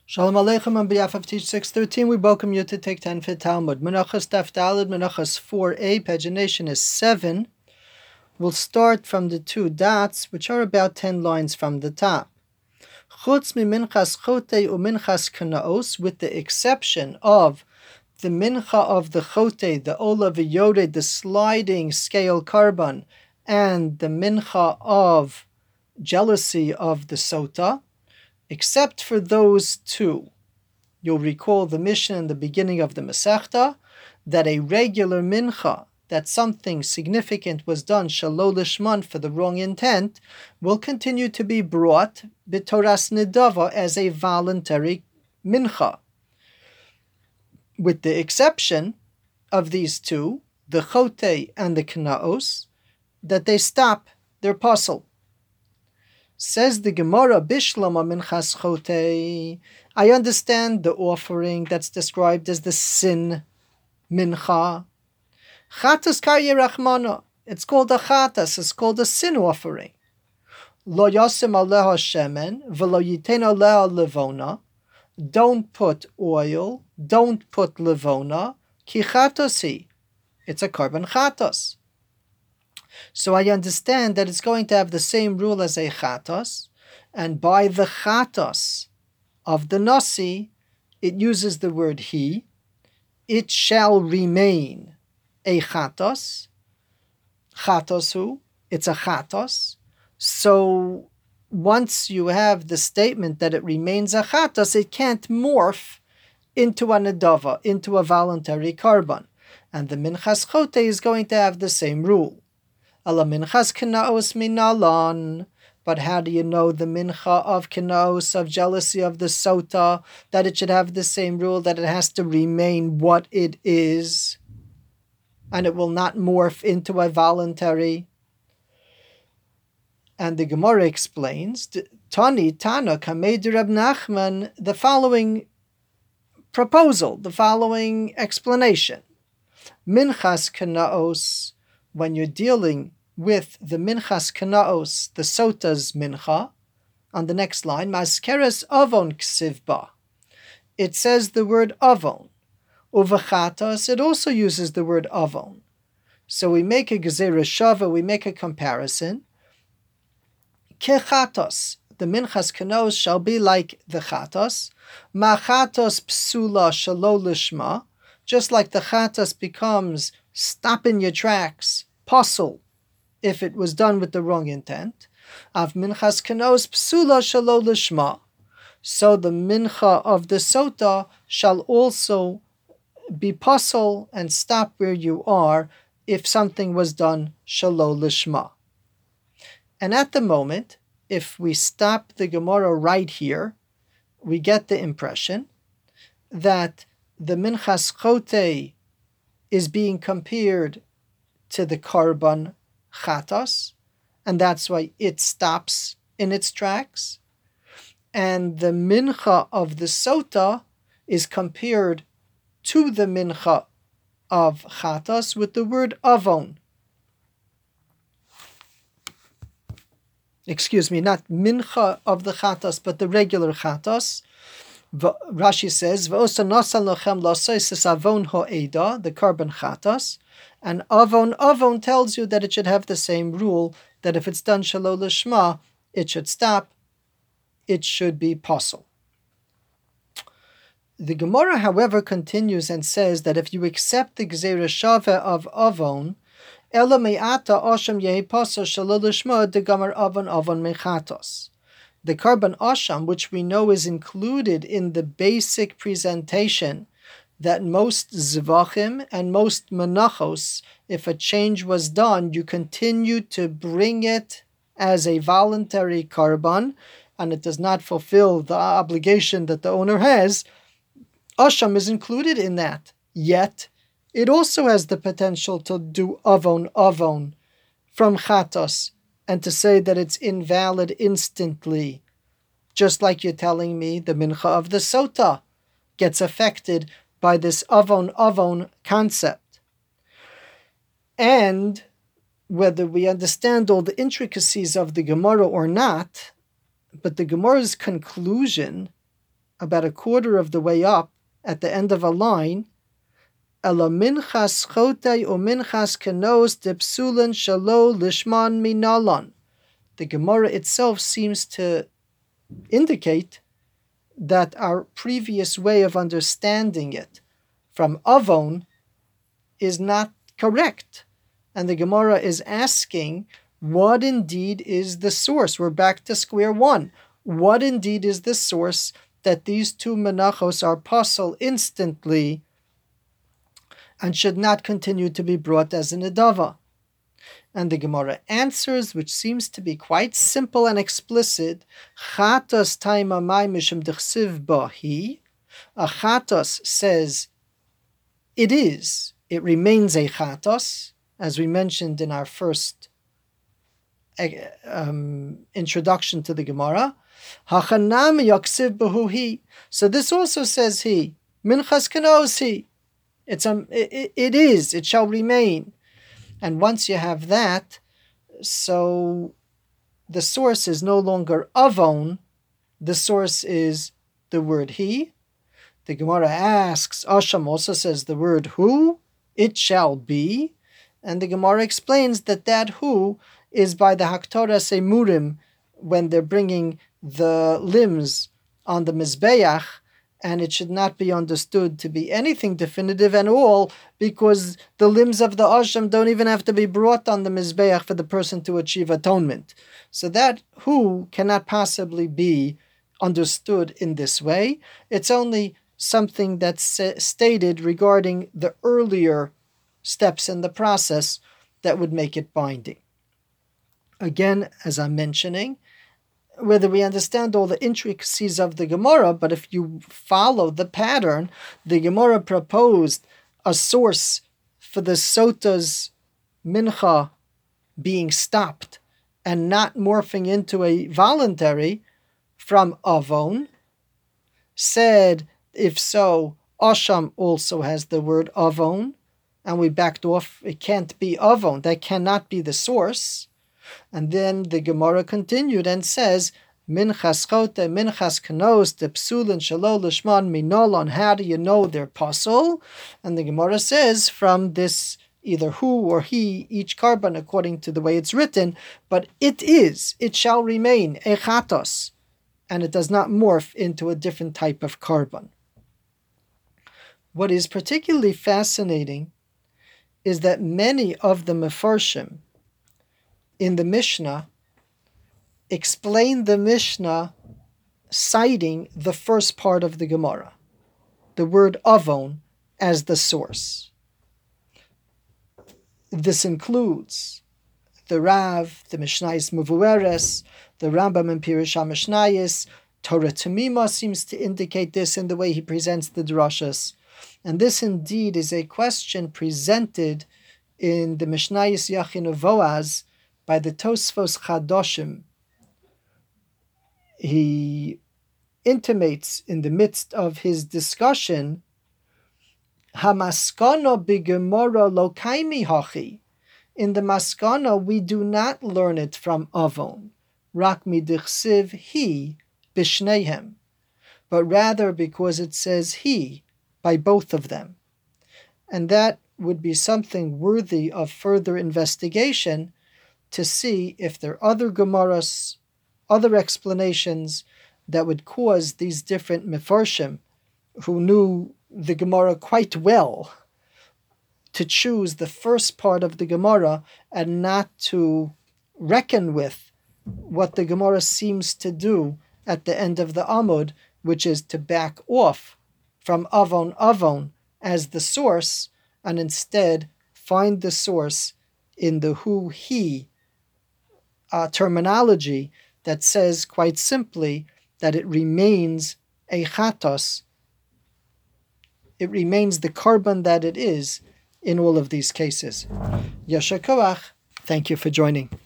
Shalom Aleichem. On behalf of Teach 613, we welcome you to take 10 Fit Talmud. Menachos Daf Daled, Menachos 4a, pagination is 7. We'll start from the two dots, which are about 10 lines from the top. Chutz mi minchas chote u minchas kanaos, with the exception of the mincha of the chote, the ola v'yode, the sliding scale carbon, and the mincha of jealousy of the sota. Except for those two, you'll recall the Mishnah in the beginning of the Masechta, that a regular mincha, that something significant was done shalol lishman, for the wrong intent, will continue to be brought b'toras nidava as a voluntary mincha, with the exception of these two, the chote and the knaos, that they stop their puzzle. Says the Gemara, Bishlama minchas chote. I understand the offering that's described as the sin mincha. Chatas karye rachmana. It's called a chatas. It's called a sin offering. Lo yasim aleha shemen, v'lo yiten aleha levona. Don't put oil. Don't put levona. Ki chatasi. It's a carbon chatas. So I understand that it's going to have the same rule as a chatos, and by the chatos of the nasi, it uses the word he. It shall remain a chatos. Chatosu, it's a chatos. So once you have the statement that it remains a chatos, it can't morph into a nedava, into a voluntary carbon. And the minchas chote is going to have the same rule. Ala minchas knaos minalan. But how do you know the mincha of knaos, of jealousy of the sota, that it should have the same rule, that it has to remain what it is, and it will not morph into a voluntary? And the Gemara explains, Tani Tana Kamed Reb Nachman, the following proposal, the following explanation. Minchas knaos, when you're dealing with the minchas knaos, the sota's mincha, on the next line, maskeres avon ksivba. It says the word avon. Uvachatas, it also uses the word avon. So we make a gezerah shava, we make a comparison. Kechatos, the minchas knaos shall be like the chatos. Machatos psula shalo lishma, just like the chatos becomes stop in your tracks, puzzle, if it was done with the wrong intent. Av minchas knaos psula shalo lishma. So the mincha of the sota shall also be puzzle and stop where you are if something was done shalo lishma. And at the moment, if we stop the Gemara right here, we get the impression that the minchas chote is being compared to the carbon chatos, and that's why it stops in its tracks. And the mincha of the sota is compared to the mincha of chatos with the word avon. Excuse me, not mincha of the chatos, but the regular chatos. Rashi says, the carbon chatos, and avon tells you that it should have the same rule, that if it's done shalo lishma, it should stop, it should be pasul. The Gemara, however, continues and says that if you accept the gezerah shava of avon, ela me'ata osham yehi pasul shalo lishma degamar avon mechatos. The carbon asham, which we know is included in the basic presentation, that most zvachim and most menachos, if a change was done, you continue to bring it as a voluntary carbon, and it does not fulfill the obligation that the owner has. Asham is included in that. Yet, it also has the potential to do avon from chatos, and to say that it's invalid instantly. Just like you're telling me the mincha of the sota gets affected by this avon concept. And whether we understand all the intricacies of the Gemara or not, but the Gemara's conclusion about a quarter of the way up at the end of a line, Ela minchas chotei o minchas kenos depsulen shalo lishman minalon. The Gemara itself seems to indicate that our previous way of understanding it from avon is not correct. And the Gemara is asking, what indeed is the source? We're back to square one. What indeed is the source that these two menachos are pasul instantly and should not continue to be brought as an edava? And the Gemara answers, which seems to be quite simple and explicit, Chatos taima mai mishum dechsiv bahi. A chatos says, it is, it remains a chatos, as we mentioned in our first introduction to the Gemara. Hachanam yaksiv bahu. So this also says he. Minchas kenos he. It is, it shall remain. And once you have that, so the source is no longer avon, the source is the word he. The Gemara asks, Asham also says the word who, it shall be. And the Gemara explains that who is by the Haktoras Emurim when they're bringing the limbs on the Mizbeach, and it should not be understood to be anything definitive at all, because the limbs of the Asham don't even have to be brought on the Mizbeach for the person to achieve atonement. So that who cannot possibly be understood in this way. It's only something that's stated regarding the earlier steps in the process that would make it binding. Again, as I'm mentioning, whether we understand all the intricacies of the Gemara, but if you follow the pattern, the Gemara proposed a source for the Sota's mincha being stopped and not morphing into a voluntary from avon, said, if so, Asham also has the word avon, and we backed off, it can't be avon, that cannot be the source. And then the Gemara continued and says, Minchas chote, minchas kenos, de psulin shalo lishman minolon. How do you know they're pasul? And the Gemara says from this either who or he, each carbon according to the way it's written, but it shall remain a chatos, and it does not morph into a different type of carbon. What is particularly fascinating is that many of the mefarshim in the Mishnah explain the Mishnah citing the first part of the Gemara, the word avon, as the source. This includes the Rav, the Mishnayis Mevueres, the Rambam in Pirush HaMishnayis. Torah Tamima seems to indicate this in the way he presents the drashas. And this indeed is a question presented in the Mishnayis Yachin Uvoaz by the Tosfos Chadoshim. He intimates in the midst of his discussion, Hamaskana b'Gemara lo kaimi hachi. In the Maskana, we do not learn it from avon, rak midichsiv he b'shneihem, but rather because it says he by both of them. And that would be something worthy of further investigation, to see if there are other Gemaras, other explanations that would cause these different mefarshim, who knew the Gemara quite well, to choose the first part of the Gemara and not to reckon with what the Gemara seems to do at the end of the Amud, which is to back off from avon as the source, and instead find the source in the who, he terminology that says quite simply that it remains a chatos. It remains the carbon that it is in all of these cases. Yasher koach. Thank you for joining.